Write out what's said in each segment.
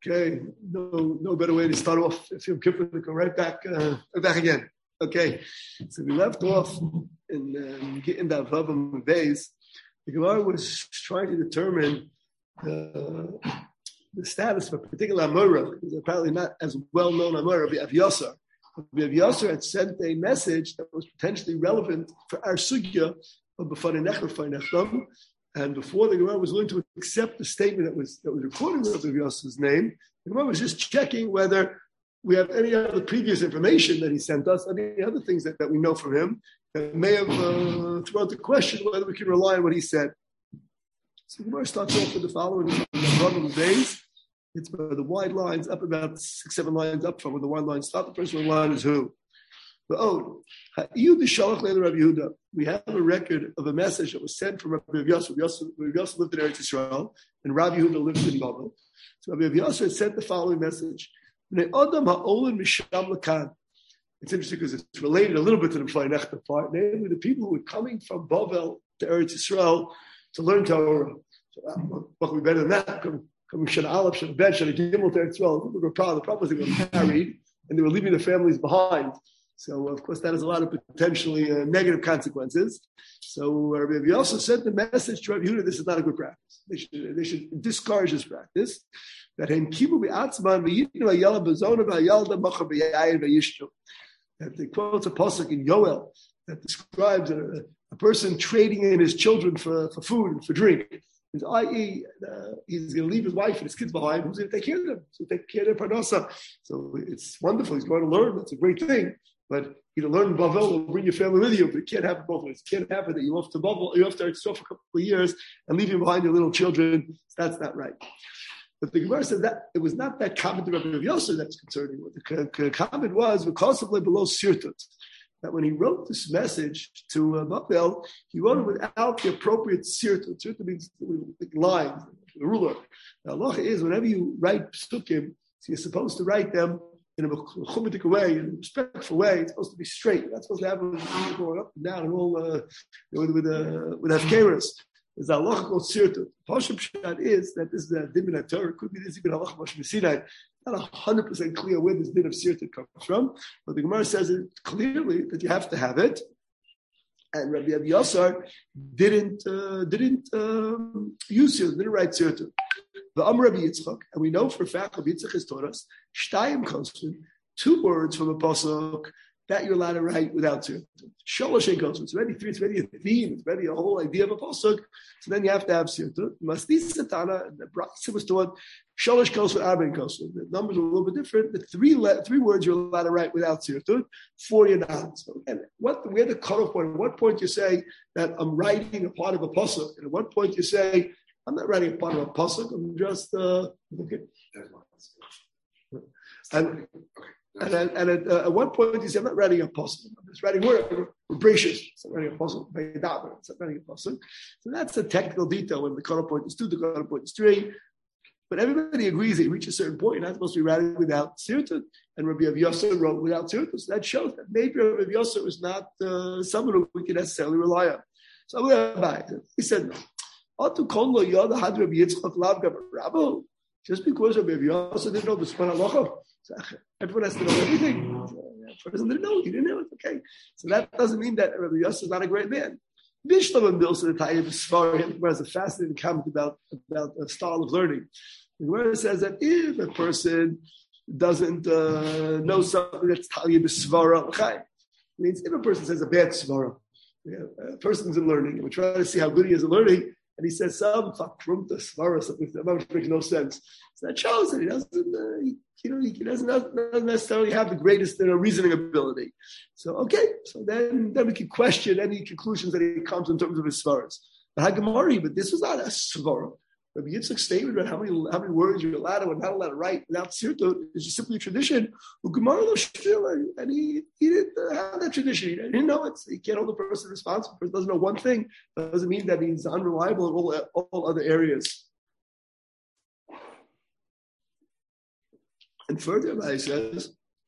Okay, no better way to start off. If you're Kippur, to go right back again. Okay, so we left off in getting that Vavam Beis. The Gemara was trying to determine the status of a particular Amora, because apparently not as well known Amora, Rav Yosar. Rav Yosar had sent a message that was potentially relevant for our sugya of B'fanei Nechlam. And before the Gemara was willing to accept the statement that was recorded with Rav Yosef's name, the Gemara was just checking whether we have any other previous information that he sent us, any other things that we know from him that may have thrown the question whether we can rely on what he said. So the Gemara starts off with the following days. It's the wide lines up about 6-7 lines up from where the wide lines start. The first one line is who? We have a record of a message that was sent from Rabbi Yosef. Rabbi Yosef lived in Eretz Yisrael, and Rabbi Yehuda lived in Babel. So Rabbi Yosef had sent the following message. It's interesting because it's related a little bit to the B'fanei Nechlam part, namely the people who were coming from Babel to Eretz Yisrael to learn Torah. So what could be better than that? Coming Shana Aleph, Shana Bet, Shana Gimel to Eretz Yisrael. People were proud. The problem was they were married and they were leaving their families behind. So, of course, that has a lot of potentially negative consequences. So, Rabbi Yosef sent the message to Rabbi Yehuda, this is not a good practice. They should discourage this practice. That the quotes a pasuk in Yoel that describes a person trading in his children for food and for drink. I.e., he's going to leave his wife and his kids behind. Who's going to take care of them? So take care of their parnasa. So it's wonderful. He's going to learn. That's a great thing. But you learn in Bavel, will bring your family with you, but you can't have it both ways. You can't have it that you off to Bavel, you have to Eretz Yisrael for a couple of years and leave behind your little children. That's not right. But the Gemara said that it was not that comment of Rabbi Yosef that's concerning. What the comment was, because of below Sirtut, that when he wrote this message to Bavel, he wrote it without the appropriate Sirtut. Sirtut means lines, the ruler. The halacha is whenever you write psukim, so you're supposed to write them in a mechumatic way, in a respectful way. It's supposed to be straight. You're not supposed to have it going up and down and all with Hafkeras. There's a halacha called Sirtut. Pashup Pshat is that this is a din in Torah. It could be this even halacha Moshe Sinai. Not 100% clear where this din of Sirtut comes from, but the Gemara says it clearly that you have to have it. And Rabbi Yosar didn't use Sirtut, didn't write Sirtut. The Rabbi Yitzchak, and we know for a fact Rabbi Yitzchak has taught us Shtayim Kosvin, 2 words from a pasuk that you're allowed to write without Sirtut. Sholosh Ein Kosvin. It's already 3. It's already a theme. It's already a whole idea of a pasuk. So then you have to have Sirtut. Masdi Satana, the Brachas was taught Sholosh Kosvin, Arba Ein Kosvin. The numbers are a little bit different. The 3 words you're allowed to write without Sirtut. 4 you're not. So again, where the cutoff point? At what point you say that I'm writing a part of a pasuk, and at what point you say I'm not writing a part of a pasuk. I'm just okay. And at one point you say I'm not writing a pasuk. I'm just writing word. Gracious. It's not writing a pasuk. It's not writing a pasuk. So that's a technical detail. When the cutoff point is 2, the cutoff point is 3. But everybody agrees that you reach a certain point, you're not supposed to be writing without Sirtut. And Rabbi Yosef wrote without Sirtut. So that shows that maybe Rabbi Yosef is not someone who we can necessarily rely on. So he said no. Just because Rabbi Yosef didn't know the Span Halacha, everyone has to know everything. The person didn't know, he didn't know it. Okay. So that doesn't mean that Rabbi Yosef is not a great man. Vishlam and Bilson the Tayyib Sfarim has a fascinating comment about a style of learning. The Gemara says that if a person doesn't know something that's Tayyib Svara, means if a person says a bad Svara, a person's in learning, and we try to see how good he is in learning, and he says some fakrumta svara, something that makes no sense. So that shows that he doesn't necessarily have the greatest reasoning ability. So then we can question any conclusions that he comes in terms of his svaras. But this was not a svara. Rabbi Yitzchak's statement about how many words you're allowed to and not allowed to write without Sirtut is just simply a tradition. And he didn't have that tradition. He didn't know it. So he can't hold the person responsible. The person doesn't know one thing. That doesn't mean that he's unreliable in all other areas. And further, he says,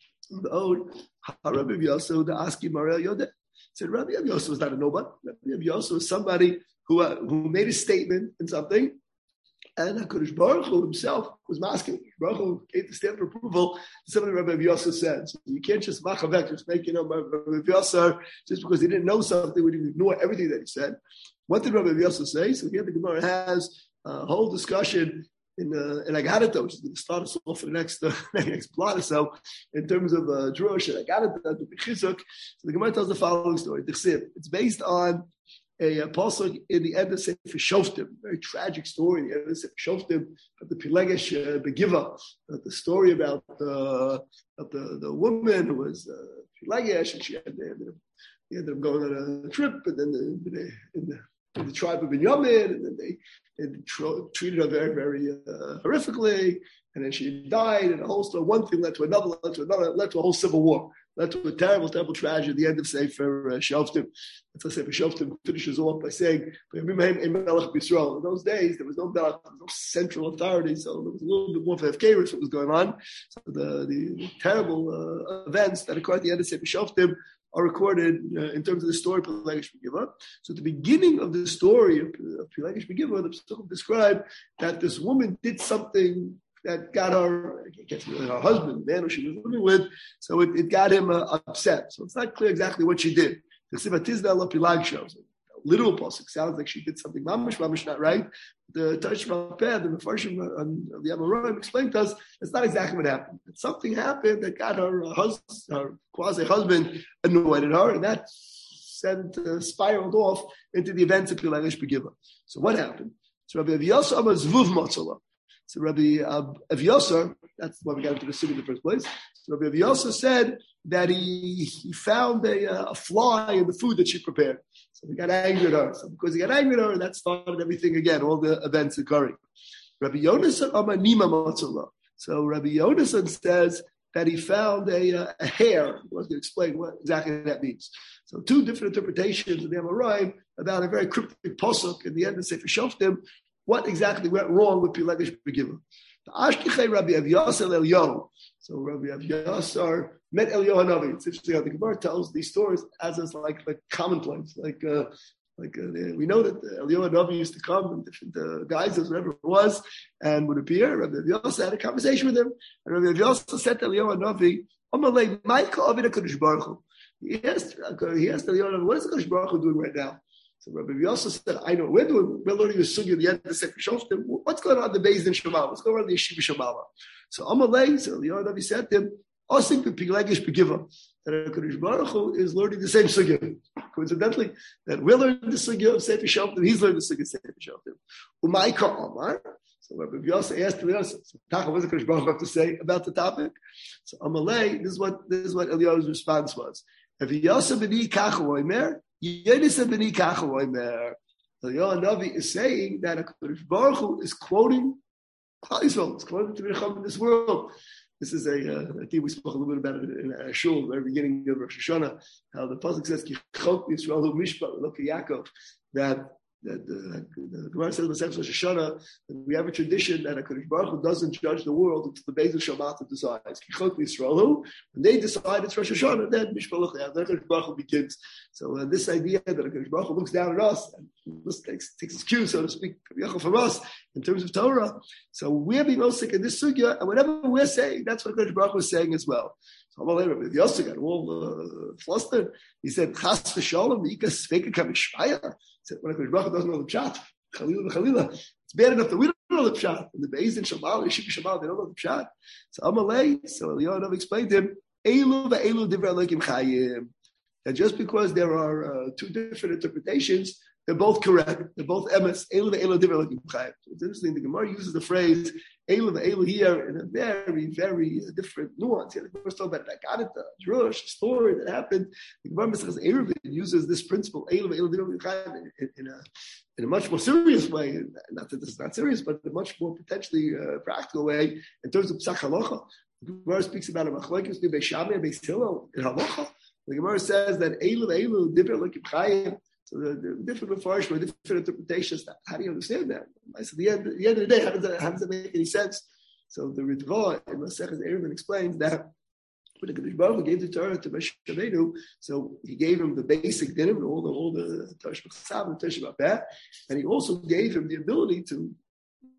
Rabbi Yosef, the Aski Marel Yodeh, said Rabbi Yosef was not a nobody. Rabbi Yosef was somebody who made a statement in something. And HaKadosh Baruch Hu himself was masking. Baruch Hu gave the stamp of approval to something Rabbi Yosef said. So you can't just machavek, just make, Rabbi Yosef, just because he didn't know something, would you ignore everything that he said? What did Rabbi Yosef say? So here the Gemara has a whole discussion in Agadah, which is going to start us off for the next plot or so, in terms of Drush and Agadah, to be chizuk. So the Gemara tells the following story. It's based on a pasuk in the end of Sefer Shoftim, very tragic story in the end of Sefer Shoftim, of the Pilegesh Begiva, the story about the woman who was Pilegesh, and she ended up going on a trip, and then in the tribe of Binyamin, and then they treated her very, very horrifically, and then she died, and the whole story, one thing led to another, led to a whole civil war. Led to a terrible, terrible tragedy at the end of Sefer Shoftim. That's why Sefer Shoftim finishes off by saying, in those days, there was no Melech, there was no central authority, so there was a little bit more of Hefkerus what was going on. So the terrible events that occurred at the end of Sefer Shoftim are recorded in terms of the story of Pilegesh Begiva. So at the beginning of the story of Pilegesh Begiva, the Psukim describe that this woman did something that got her husband, the man who she was living with, so it got him upset. So it's not clear exactly what she did. The Sivatizda Allah Pilag shows. Literal pasuk sounds like she did something mamish not right. The Taish Raped and the Farshim of the Amoraim explained to us that's not exactly what happened. Something happened that got her quasi-husband annoyed at her, and that spiraled off into the events of Pilegesh Begiva. So what happened? So Rabbi Aviyasa Amar Zvuv Matzala. So Rabbi Aviyasa, that's why we got into the city in the first place. So Rabbi Aviyasa said that he found a fly in the food that she prepared. So he got angry at her. So because he got angry at her, that started everything again, all the events occurring. Rabbi Yonasan Amar Nima Matzala. So Rabbi Yonasan says that he found a hair. He was going to explain what exactly that means. So two different interpretations of the Amoraim about a very cryptic pasuk in the end of Sefer Shoftim. What exactly went wrong with Pilegesh Begiva? The Ashkechei Rabbi Aviyasar Eliyahu. So Rabbi Aviyasar met Eliyahu Hanavi. It's interesting how the Gemara tells these stories as is like commonplace. We know that Eliyahu Hanavi used to come in different guises, whatever it was, and would appear. Rabbi Aviyasar had a conversation with him, and Rabbi Aviyasar said to Eliyahu Hanavi, "Amalei Ma'ika Avida Kadosh Baruch Hu." He asked Eliyahu Hanavi, "What is Kadosh Baruch Hu doing right now?" So Rabbi Yosef said, I know, we're learning the sugya at the end of the Sefer Shoftim. What's going on in the Beis Din Shemala? What's going on in the Yeshiva Shemala? So Amalei, so the Yonavi said to him, Osing Pilegesh Begiva, that HaKadosh Baruch Hu is learning the same sugya. Coincidentally, that we're learning the sugya of Sefer Shoftim, he's learning the sugya of Sefer Shoftim. Umayka Omar. So Rabbi Yosef asked Rabbi Yosef, what does HaKadosh Baruch Hu have to say about the topic? So Amalei, this is what Eliyahu's response was. If Yosef b'ni kachu oimer, Yedisa b'ni kachu oimer. The Yonavi is saying that HaKadosh Baruch Hu is quoting Klal Yisrael. It's quoting to Nechama in this world. This is I think we spoke a little bit about it in a shul, at the very beginning of Rosh Hashanah, how the pasuk says, Ki chok Yisrael hu mishpat, look at Yaakov, that the Gemara says in the Rosh Hashanah that we have a tradition that HaKadosh Baruch Hu doesn't judge the world until the Beis Din Shabbat decides. Ki chok Yisrael, when they decide it's Rosh Hashanah, then Mishpat then HaKadosh Baruch Hu begins. So this idea that HaKadosh Baruch Hu looks down at us and takes his cue, so to speak, from us in terms of Torah. So we're being osik in this sugya, and whatever we're saying, that's what HaKadosh Baruch Hu is saying as well. So Rabbi Yosef got all flustered. He said, "Chas v'shalom v'ika sveka kamishmaya." He said, "When HaKadosh Baruch Hu doesn't know the pshat, Chalila, it's bad enough that we don't know the pshat. And the Beis Din Shemala, Yeshiva Shemala, they don't know the pshat." So Amalei, so Eliyahu explained to him, "Elu ve'elu divrei Elokim chayim." That just because there are two different interpretations, they're both correct. They're both emes. Elu ve'elu divrei Elokim chayim. So it's interesting. The Gemara uses the phrase Elu ve'elu here in a very, very different nuance. The Gemara talking about Agadah, Drush, a story that happened. The Gemara says Eruvin uses this principle Elu ve'elu divrei Elokim chayim in a much more serious way. Not that this is not serious, but in a much more potentially practical way in terms of psak halacha. The Gemara speaks about a machlokes between Beis Shammai and Beis Hillel in halacha. The Gemara says that Elu ve'elu divrei Elokim chayim. So the different mepharshim, different interpretations. How do you understand that? So at the end of the day, how does that make any sense? So the Ritva in Masechet Eruvin explains that when the Kadosh Baruch Hu gave the Torah to Moshe Rabbeinu, so he gave him the basic dinim, all the Torah Shebachsav and Torah Shebapeh, and he also gave him the ability to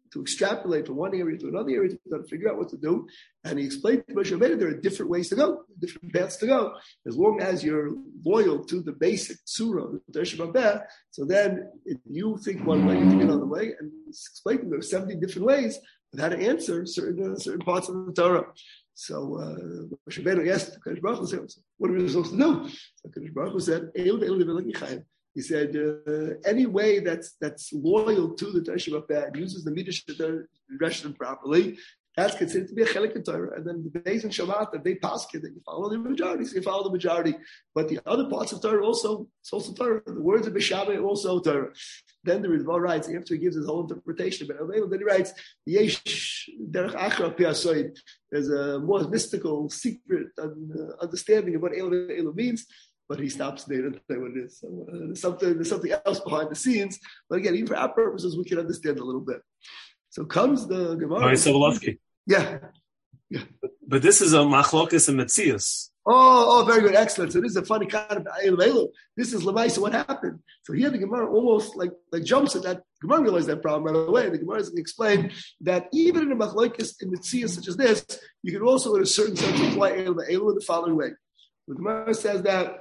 to extrapolate from one area to another area to figure out what to do. And he explained to Moshe Rabbeinu there are different ways to go, different paths to go. As long as you're loyal to the basic surah, the Tersh Babeh, so then if you think one way, you think another way. And he's explaining there are 70 different ways of how to answer certain parts of the Torah. So Moshe Rabbeinu asked Kadosh Baruch Hu, what are we supposed to do? So Kadosh Baruch Hu said, he said, any way that's loyal to the Tersh Babeh and uses the Midrash properly, that's considered to be a chelik in Torah. And then the Beis and Shabbat, that they pass it, that you follow the majority, so you follow the majority. But the other parts of Torah also, it's also Torah. The words of Beshabbat are also Torah. Then the Ritva writes, after he gives his whole interpretation about it, then he writes, Yesh derech achra piasoid. There's a more mystical, secret understanding of what Elu means. But he stops there and say what it is. So there's something else behind the scenes. But again, even for our purposes, we can understand a little bit. So comes the Gemara. Yeah. But this is a machlokas and metzias. Oh, very good, excellent. So this is a funny kind of Elu. This is Lemaisa, what happened. So here the Gemara almost like jumps at that. Gemara realized that problem right away. The Gemara is going to explain that even in a machlokas and metzias such as this, you can also in a certain sense apply Elu in the following way. The Gemara says that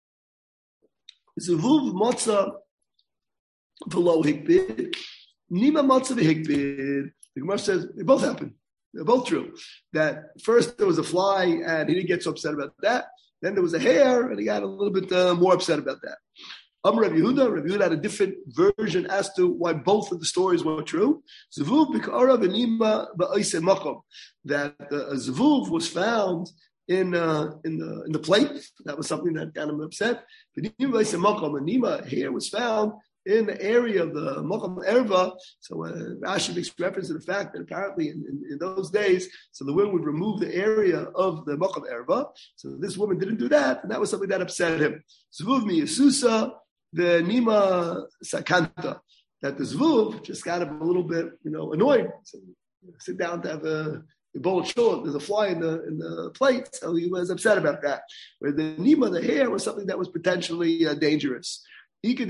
Zevuv Matzah V'lo Hikbid, Nima Matzah V'Hikbid. The Gemara says they both happen. They're both true. That first there was a fly and he didn't get so upset about that. Then there was a hare and he got a little bit more upset about that. Rav Yehuda had a different version as to why both of the stories were true. Zevuv B'Kara V'Nima B'Oisei Makom. That Zevuv was found in the plate. That was something that got him upset. The Nima here was found in the area of the Mocham Erva. So Rashi makes reference to the fact that apparently in those days, so the women would remove the area of the Mocham Erva. So this woman didn't do that, and that was something that upset him. Zvuv mi Yesusa, the Nima Sakanta. That the Zvuv just got him a little bit, annoyed. So sit down to have a bowl of short, there's a fly in the plate, so he was upset about that. Where the Nima, the hair, was something that was potentially dangerous. There's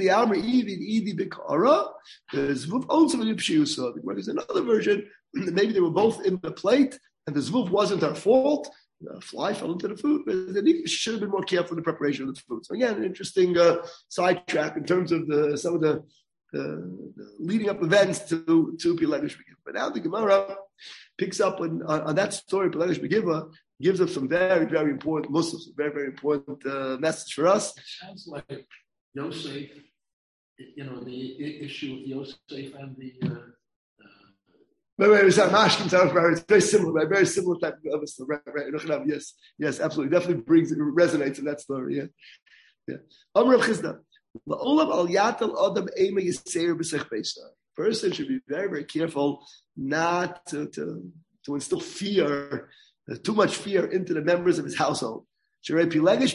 another version, maybe they were both in the plate, and the Zvuv wasn't our fault. The fly fell into the food. She should have been more careful in the preparation of the food. So again, an interesting sidetrack in terms of some of the leading up events to Pilegesh Begiva. But now the Gemara picks up on that story. Pilegesh Begiva gives us some very, very important Muslims, very, very important message for us. It sounds like Yosef, the issue of Yosef and the. It's very similar, right? Very similar type of a story. Right. Yes, absolutely. Definitely resonates in that story. Yeah. Amr Chizda. Person should be very, very careful not to instill fear, too much fear into the members of his household. Because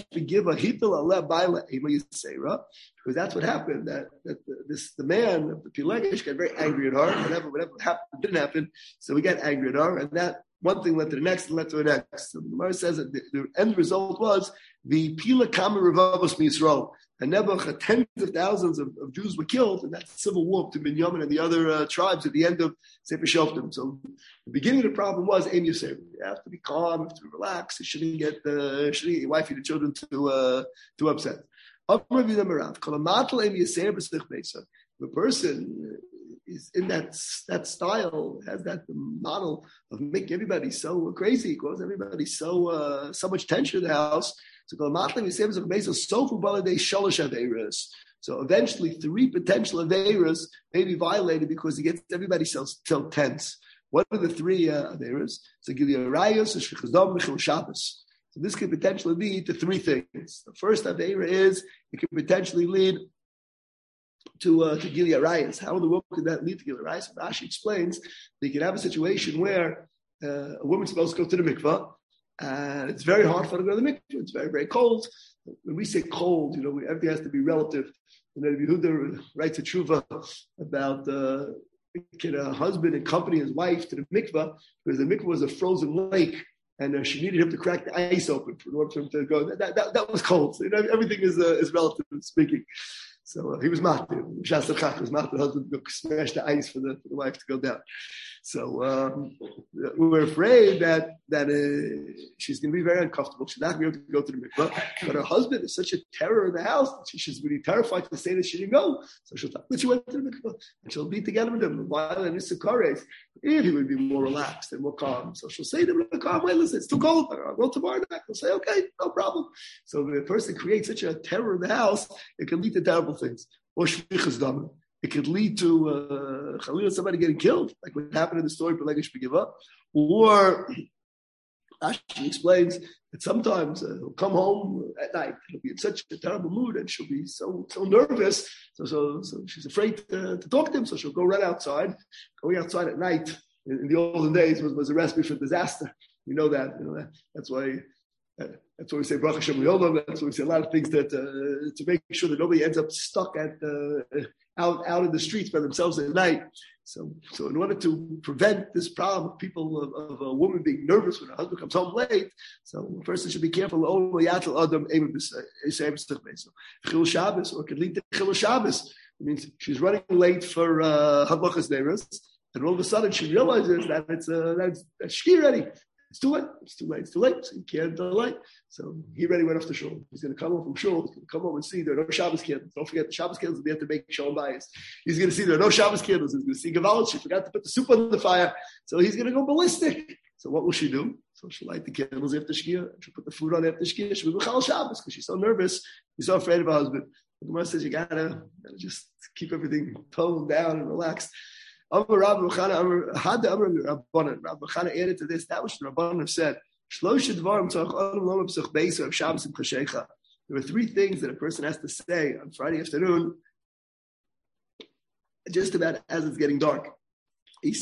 that's what happened. That the man of the Pilegesh got very angry at her. Whatever happened didn't happen, so he got angry at her, and that one thing led to the next and led to the next. So the Gemara says that the end result was the Pila Kama Revavos Misrael. And Nebuchadnezzar, tens of thousands of Jews were killed in that civil war between Binyamin and the other tribes at the end of Sefer Shoftim. So the beginning of the problem was Ein Yosef. You have to be calm, you have to be relaxed. You shouldn't get your wife and the children too upset. The person is in that style, has that model of making everybody so crazy, cause everybody so much tension in the house. So eventually 3 potential Averas may be violated because he gets everybody so tense. What are the 3 Averas? So give you a Rayos, a Shechazom, Mechil Shabbos. So this could potentially lead to 3 things. The first Avera is it could potentially lead to Gilead Rayas. How in the world could that lead to Gilead Rayas? Rashi explains that you can have a situation where a woman's supposed to go to the mikvah, and it's very hard for her to go to the mikvah. It's very, very cold. When we say cold, everything has to be relative. And then Yehuda writes a tshuva about can a husband accompany his wife to the mikvah because the mikvah was a frozen lake, and she needed him to crack the ice open in order for him to go. That was cold. So, everything is relative speaking. So he was matir. Shas Chach was matir. The husband smashed the ice for the wife to go down. So we were afraid that she's going to be very uncomfortable. She's not going to be able to go to the mikvah. But her husband is such a terror in the house that she's really terrified to say that she didn't go. So she'll talk, but she went to the mikvah. And she'll be together with him. While in Issachar, if he would be more relaxed and more calm. So she'll say to him in a calm way, listen, it's too cold. I'll go tomorrow night. He'll say, okay, no problem. So if a person creates such a terror in the house, it can lead to terrible things. Or shvichas damim. It could lead to somebody getting killed, like what happened in the story for Legesh Begiva. Or she explains that sometimes he'll come home at night. He'll be in such a terrible mood, and she'll be so nervous. So she's afraid to talk to him. So she'll go right outside. Going outside at night in the olden days was a recipe for disaster. You know that. That's why. That's why we say Baruch Hashem Li'olam. That's why we say a lot of things that to make sure that nobody ends up stuck at out in the streets by themselves at night. So in order to prevent this problem of people of a woman being nervous when her husband comes home late, so a person should be careful. Chil Shabbos, or it could lead to Chil Shabbos. It means she's running late for Hadlachas Neiros, and all of a sudden she realizes that it's shki ready. It's too late, so you can't delay. So he already went off to shul. He's going to come home from shul. He's going to come home and see there are no Shabbos candles. Don't forget, the Shabbos candles will be able to make shalom bayis. He's going to see there are no Shabbos candles. He's going to see Gavalot. She forgot to put the soup on the fire. So he's going to go ballistic. So what will she do? So she'll light the candles after Shkia. She'll put the food on after Shkia. She'll be B'chal Shabbos because she's so nervous. She's so afraid of her husband. The Gemara says you gotta just keep everything toned down and relaxed. Rav Chana added to this. That which the Rabbanan said. There are three things that a person has to say on Friday afternoon, just about as it's getting dark. Famous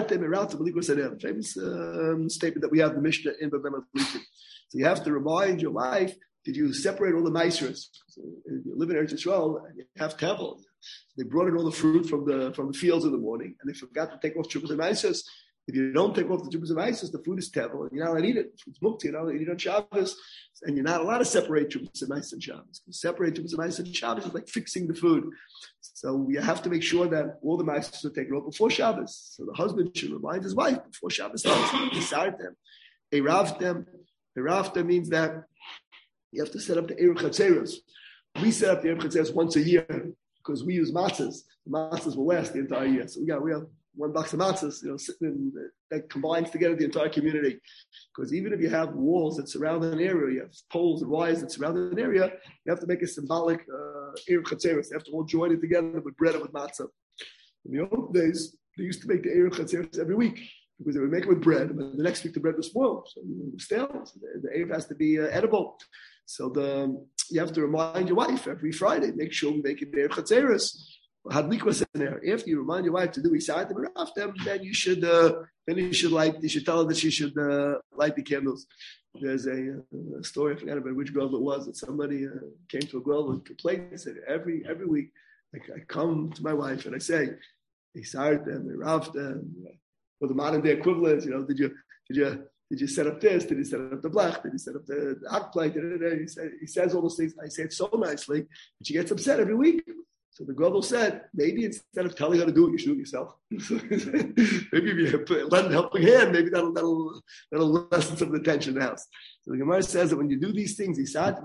statement that we have in the Mishnah in Bavema. So you have to remind your wife, did you separate all the maasros? So you live in Eretz Yisrael and you have tevel. They brought in all the fruit from the fields in the morning, and they forgot to take off chuppahs and maasros. If you don't take off the chuppahs and maasros, the food is tevel, and you're not allowed to eat it. It's mukti, you're not allowed to eat it on Shabbos, and you're not allowed to separate chuppahs and maasros on Shabbos. Separate chuppahs and maasros on Shabbos is like fixing the food. So you have to make sure that all the maasros are taken off before Shabbos. So the husband should remind his wife before Shabbos starts. Eravtem means that you have to set up the Eruv Chatzeros. We set up the Eruv Chatzeros once a year because we use matzahs. The matzahs will last the entire year. So we have 1 box of matzahs, sitting in, that combines together the entire community. Because even if you have walls that surround an area, you have poles and wires that surround an area, you have to make a symbolic Eruv Chatzeros. You have to all join it together with bread and with matzah. In the old days, they used to make the Eruv Chatzeros every week because they would make it with bread, and the next week the bread was spoiled, so it was stale. So the Eruv has to be edible. So you have to remind your wife every Friday, make sure we make it Eruv Chatzeros. Hadlikwas in there. If you remind your wife to do Isayat and Raftem, then you should tell her that she should light the candles. There's a story, I forgot about which girl it was, that somebody came to a girl and complained and said, every week I come to my wife and I say, Isayat and Raftem, or the modern day equivalent, did you set up this? Did you set up the blech? Did you set up the hot plate? He says all those things. I say it so nicely, but she gets upset every week. So the Gadol said, maybe instead of telling her to do it, you should do it yourself. Maybe if you lend a helping hand, maybe that'll lessen some of the tension in the house. So the Gemara says that when you do these things,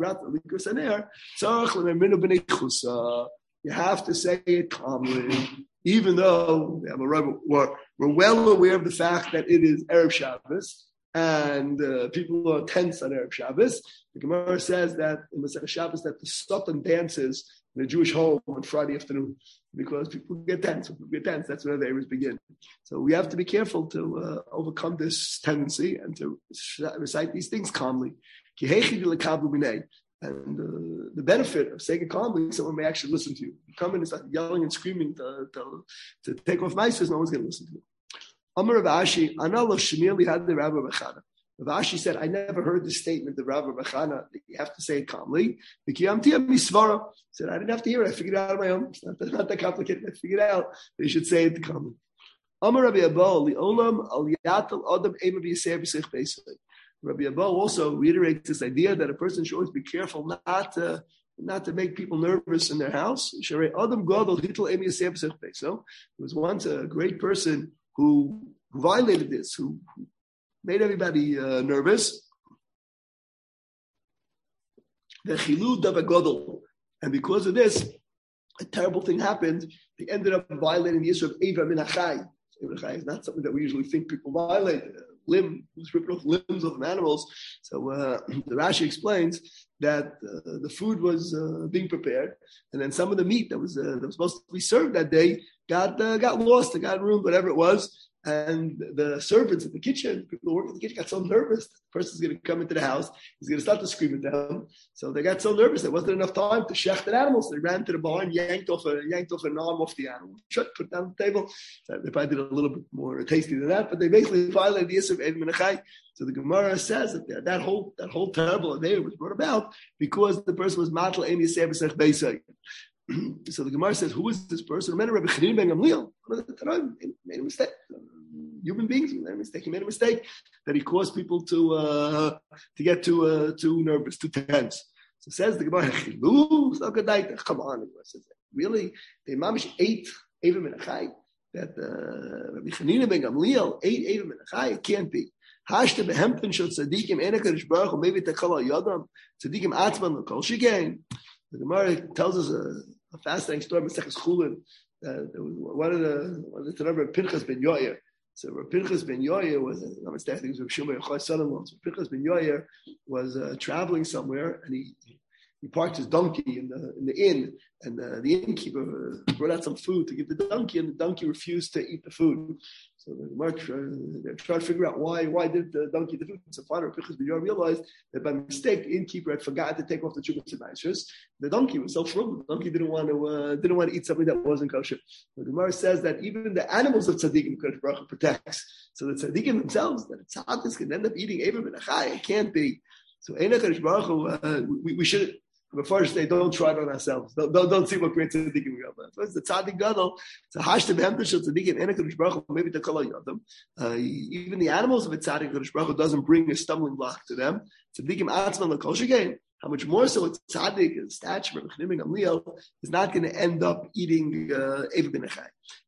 you have to say it calmly, even though we're well aware of the fact that it is Erev Shabbos and people are tense on Erev Shabbos. The Gemara says that in Masechah Shabbos that the Satan dances in a Jewish home on Friday afternoon because people get tense. That's where the Erevs begin. So we have to be careful to overcome this tendency and to recite these things calmly. And the benefit of saying it calmly, someone may actually listen to you. You come in and start yelling and screaming to take off maasros, no one's going to listen to you. Amar Rav Ashi, Analo Shemili had the Rav Bechana. Rav Ashi said, I never heard the statement of Rav Bechana that you have to say it calmly. He said, I didn't have to hear it. I figured it out on my own. It's not that complicated. I figured out that you should say it calmly. Amar Rabbi Abba, Li'olam al yatal adam ema b'yiseh b'sich beisay. Rabbi Abba also reiterates this idea that a person should always be careful not to not to make people nervous in their house. So there was once a great person who violated this, who made everybody nervous. The chilud of a gadol, and because of this, a terrible thing happened. They ended up violating the issue of Eva min achai. Eva min achai is not something that we usually think people violate. Who's ripping off limbs of animals. So the Rashi explains that the food was being prepared, and then some of the meat that was supposed to be served that day got lost, it got ruined, whatever it was. And the servants in the kitchen, people who work in the kitchen, got so nervous that the person's going to come into the house. He's going to start to scream at them. So they got so nervous there wasn't enough time to shecht an animal. So they ran to the barn, yanked off an arm off the animal, put it down on the table. So they probably did a little bit more tasty than that, but they basically violated the Yisr of Eva min achai. So the Gemara says that whole terrible day was brought about because the person was matl ein yiseh b'sech beisay. So the Gemara says, who is this person? Remember, Rabbi Chanina ben Gamliel, one of the Tanaim, made a mistake. Human beings made a mistake. He made a mistake that he caused people to get too nervous, too tense. So says the Gemara, come on. Says, really? They mamish ate Eva min achai? That Rabbi Chanina ben Gamliel ate Eva min achai? It can't be. Hashte behempen shel tzadikim enekarish baruch hu maybe tekal yadam tzadikim atzman l'kol shigein. The Gemara tells us a fascinating story. Maseches Chulin. There was one of the Tanakh, Pinchas ben Yair. So Pinchas ben Yair was, I'm mistaken, I think it was Shimon Yochai's son-in-law. So Pinchas ben Yair was traveling somewhere, and he parked his donkey in the inn, and the innkeeper brought out some food to give the donkey, and the donkey refused to eat the food. So the Gemara tried to figure out why did the donkey eat the food. So finally, Pinchas ben Yair realized that by mistake the innkeeper had forgotten to take off the chubas and nitrous. The donkey was so frugal. The donkey didn't want to eat something that wasn't kosher. The Gemara says that even the animals of tzaddikim Kadosh Baruch Hu protects. So the tzaddikim themselves, that tzaddiks can end up eating Eva min achai. It can't be. So Ein Kadosh Baruch Hu, we should. Before I say, don't try it on ourselves. Don't see what great tzaddikim we have. So it's the tzaddik gadol. It's a hashtem hemtish of tzaddikim. Ein Kadosh Baruch Hu maybe the kol yadam. Even the animals of a tzaddik Kadosh Baruch Hu doesn't bring a stumbling block to them. Tzaddikim atzman l'kol shegein. How much more so a tzaddik, a stature of Chanina ben Gamliel, is not going to end up eating Eva min achai.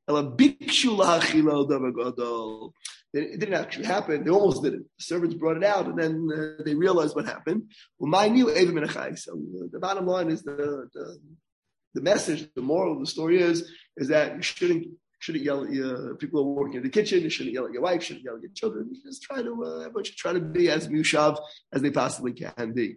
It didn't actually happen. They almost did it. The servants brought it out, and then they realized what happened. Well, my new Eva min achai. So the bottom line is the message, the moral of the story is that you shouldn't yell at people who are working in the kitchen. You shouldn't yell at your wife. Shouldn't yell at your children. You just everyone should try to be as mushav as they possibly can be.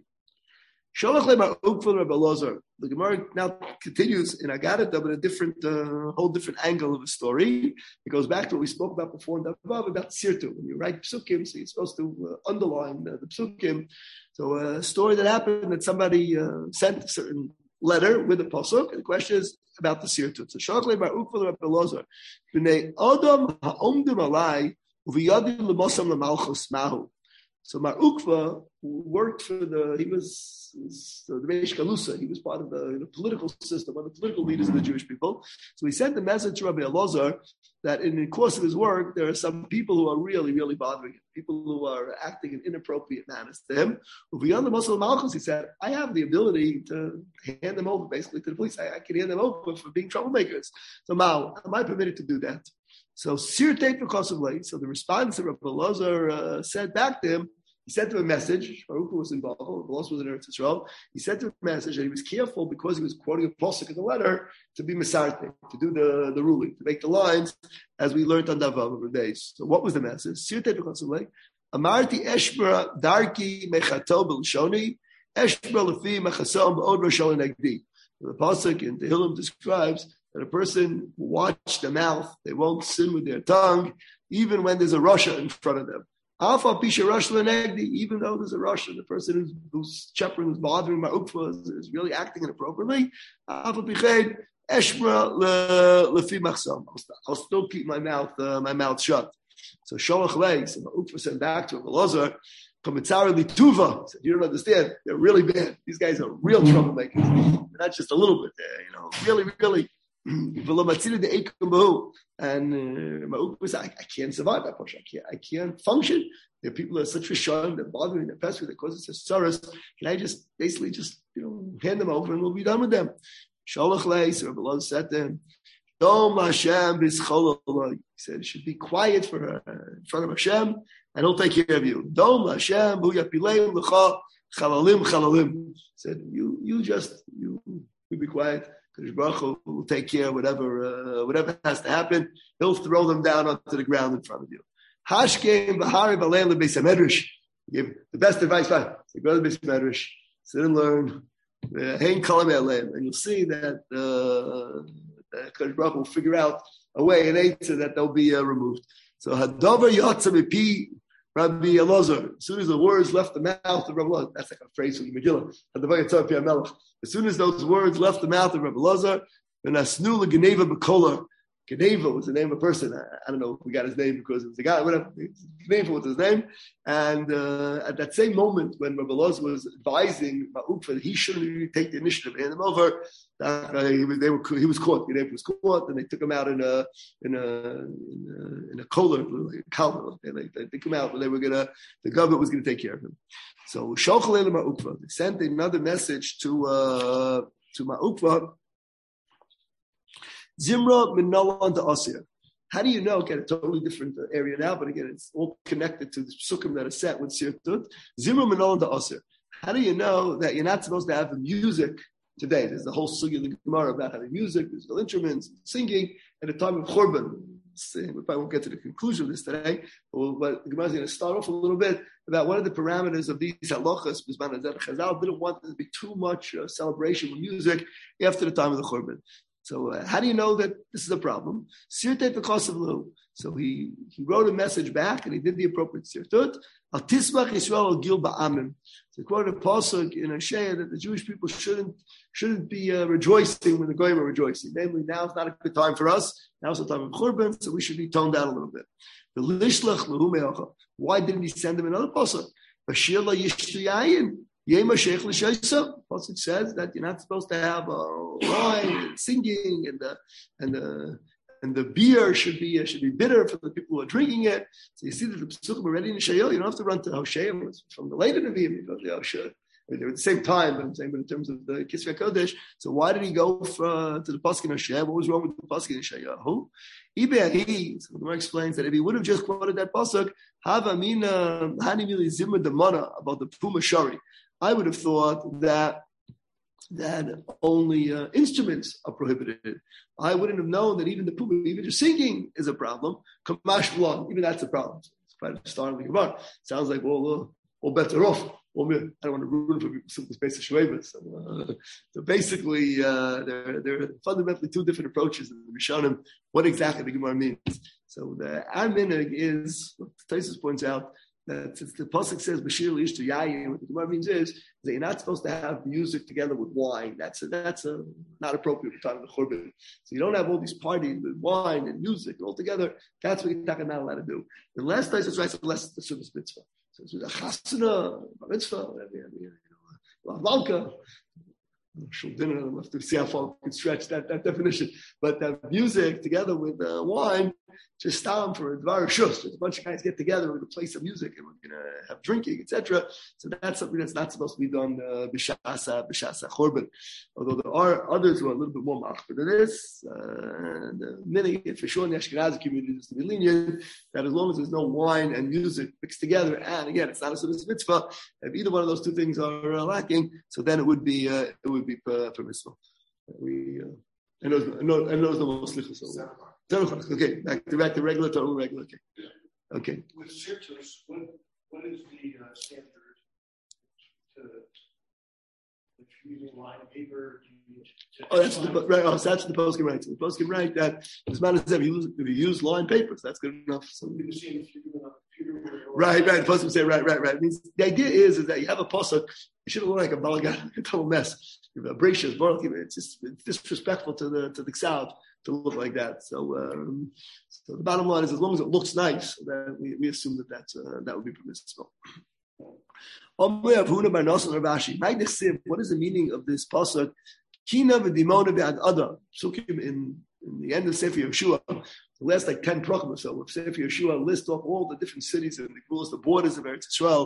The Gemara now continues in Agadah, but a whole different angle of the story. It goes back to what we spoke about before in Davav about Sirtu. When you write psukim, so you're supposed to underline the psukim. So a story that happened that somebody sent a certain letter with a pasuk, and the question is about the Sirtu. So Shalach Bar Ukva Rabbi Elazar, B'nei Adam ha'omdim alai u'v'yadim l'mosam l'malchus mahu. So Mar Ukva worked for he was the Reish Galusa. He was part of the political system, one of the political leaders of the Jewish people. So he sent the message to Rabbi Elazar that in the course of his work, there are some people who are really, really bothering him, people who are acting in inappropriate manners to him. Beyond the Muslim Malchus, he said, I have the ability to hand them over basically to the police. I can hand them over for being troublemakers. So Mao, am I permitted to do that? So Sirtei Pekosovlei. So the response of Rabbi Elazar said back to him, he sent him a message. Baruch was involved. Rabbi Elazar was in Eretz Yisrael. He sent him a message, and he was careful because he was quoting a pasuk in the letter to be misarte, to do the ruling, to make the lines, as we learned on Davav of days. So what was the message? Sirtei Pekosovlei. Amarti Eshbra Darki Mechato B'Lshoni Eshbra Lefi Mechasom B'Od Roshon Negdi. The pasuk in Tehillim describes that a person will watch their mouth; they won't sin with their tongue, even when there's a Rasha in front of them. Alpha Pisha Rosh Lenegdi, even though there's a Rasha, the person who's shepherding, who's bothering my ukva is really acting inappropriately. Alpha Pichad Eshbra Lefi Machsam. I'll still keep my mouth shut. So Sholach Lei, so my ukva sent back to Elazar. Komitzara Lituva said, "You don't understand. They're really bad. These guys are real troublemakers. They're not just a little bit there, really, really." And Ma'uk said, I can't survive that push. I can't function. There are people that are such a shame, they're bothering, they're pestering, they're causing such sorrows. Can I basically hand them over and we'll be done with them. Sholach leis, Rabbi Elazar said to him, Dom Hashem b'schol. He said, it should be quiet for her in front of Hashem, and he'll take care of you. Dom Hashem hu yapilei l'cha chalalim chalalim. He said, you be quiet. Because Baruch Hu will take care of whatever has to happen. He'll throw them down onto the ground in front of you. Hashkem b'hari b'leil l'beis hamedrash. Give the best advice. Fine. So go to the beis hamedrash, sit and learn. And you'll see that Baruch Hu will figure out a way, an answer that they'll be removed. So Hadover Yotza Mipi Rabbi Elazar. As soon as the words left the mouth of Rabbi Elazar, that's like a phrase from the Megillah. Hadover Yotza Mipi Melech. As soon as those words left the mouth of Rabbi Elazar, V'nasnu l'Geneva b'kola. Geneva was the name of a person. I don't know if we got his name because it was a guy, whatever. Geneva was his name. And at that same moment when Rabbi Elazar was advising Ma'ukva that he shouldn't really take the initiative and hand him over, he was caught. Geneva was caught, and they took him out in a collar, like a collar. They took him out, but the government was going to take care of him. So Shochalei Ma'ukva, they sent another message to Ma'ukva. Zimra min Nalan to Asir. How do you know? Again, a totally different area now, but again, it's all connected to the psukim that are set with Sirtut. Zimra min Nalan to Asir. How do you know that you're not supposed to have the music today? There's the whole sugya of the Gemara about having music, there's no instruments, singing at the time of Churban. We probably won't get to the conclusion of this today, but the Gemara is going to start off a little bit about what are the parameters of these halachas. Chazal didn't want there to be too much celebration with music after the time of the Churban. So how do you know that this is a problem? Sirtei v'kosav. So he wrote a message back and he did the appropriate sirtut. Al tisbach Yisrael al gil ba'amim. So quote a pasuk in Hosea that the Jewish people shouldn't be rejoicing when the goyim are rejoicing. Namely, now it's not a good time for us. Now it's a time of churban, so we should be toned down a little bit. Why didn't he send them another pasuk? Bashir la yishtu yayin. Pasuk says that you're not supposed to have wine and singing, and the beer should be bitter for the people who are drinking it. So you see that the Pesukim are ready in Yeshayahu. You don't have to run to Hosea. It's from the later Nevi'im. You go to Hosea. They were at the same time, but I'm saying, but in terms of the Kisvei Kodesh. So why did he go to the Pasuk in Hosea? What was wrong with the Pasuk in Yeshayahu? So the Gemara explains that if he would have just quoted that Pasuk, Havamina Hanimili Zimmer Damana about the Puma Shari, I would have thought that only instruments are prohibited. I wouldn't have known that even the puma, even just singing is a problem. Kamash Blan, even that's a problem. It's quite a startling about. Sounds like all bets are off. I don't want to ruin for people simply based on Shuvah. So basically, there are fundamentally two different approaches in the Rishonim. What exactly the Gemara means. So the Aminig is, what Taisus points out, that since the pasuk says Bashir L'Ishtu Yayin, what the Gemara means is that you're not supposed to have music together with wine. That's not appropriate for time of the Churban. So you don't have all these parties with wine and music all together. That's what you're not allowed to do. The last place is right, so less the Sukkot mitzvah. So it's a chasana, mitzvah, lavalka. Shul dinner. I'll have to see how far we can stretch that definition. But music together with wine, just stam for a dvar shus. Just a bunch of guys get together with a place of music and we're going to have drinking, etc. So that's something that's not supposed to be done b'shasa churban. Although there are others who are a little bit more machmir than this. Many, for sure, in the Ashkenazi community, is to be lenient that as long as there's no wine and music mixed together, and again, it's not a sunnah mitzvah. If either one of those two things are lacking, so then it would be permissible. And those the most lichus. Okay, back to regular, total regular. Okay. With Sirtus, what is the standard to using line paper? That's right. Oh, so that's the poskim right. So the poskim right that as man as if you use line papers, that's good enough. So right. The poskim say right. It means the idea is that you have a posuk. It shouldn't look like a balagan, a total mess. You have a bracious, it's disrespectful to the ksab to look like that. So the bottom line is, as long as it looks nice, then we assume that would be permissible. What is the meaning of this pasuk? Kina v'dimona v'ad psukim in the end of Sefer Yeshua, the last 10 prokim or so, of Sefer Yeshua list off all the different cities and the borders of Eretz Yisrael,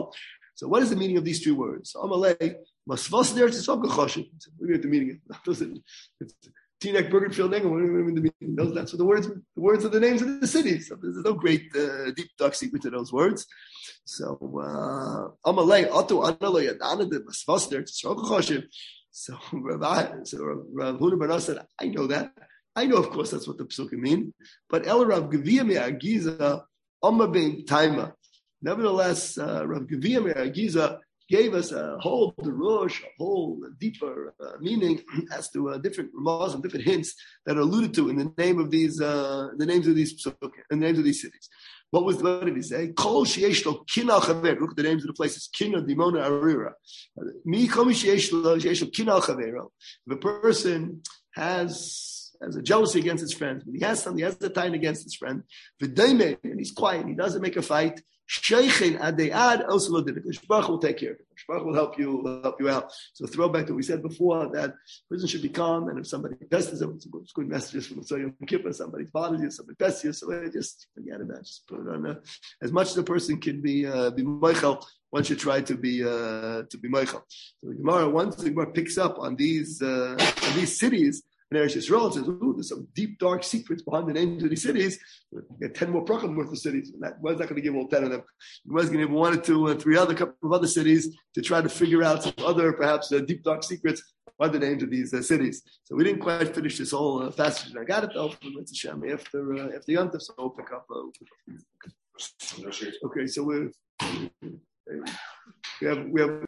So what is the meaning of these three words? Amalei, Masvos Eretz Yisrael Gechoshev. We're going to the meaning. It's Teaneck, Bergenfield, Engel. What do you mean the meaning? That's what the words are the names of the cities. So there's no great deep dark secret to those words. So Amalei, Atu Analei Adana de Masvos Eretz Yisrael Gechoshev. So Rav Huna Bar said, I know that. I know, of course, that's what the psukim mean. But El Rav Gevia Me'agiza Amma Ben Taima. Nevertheless, Rav Gevia Me'agiza gave us a whole derush, a whole deeper meaning as to different remarks and different hints that are alluded to in the name of these, the names of these cities. What did he say? Kol sheyesh lo kina chaver. Look at the names of the places: Kina, Dimona, Arira. Mi kol sheyesh lo kina chaver. If a person has a jealousy against his friend, but he has a time against his friend, and he's quiet, he doesn't make a fight. Sheikhin adayad also did it. Shbach will take care of it. Shbach will help you out. So throwback to what we said before, that a person should be calm, and if somebody pests him, it's good messages from the Yom Kippur, somebody bothers you, somebody pests you, so just forget about it. Just put it on as much as a person can be Michael, one should try to be Michael. So the Gemara, once the Gemara picks up on these cities, in Eretz Yisrael, it says, there's some deep, dark secrets behind the names of these cities. You get 10 more Prakim worth of cities. And that was not going to give all 10 of them. He was going to give one or two or three other couple of other cities to try to figure out some other, perhaps, deep, dark secrets behind the names of these cities. So we didn't quite finish this whole passage. And I got it, though, from Hashem after Yom Tov, so we'll pick up. Okay, so we have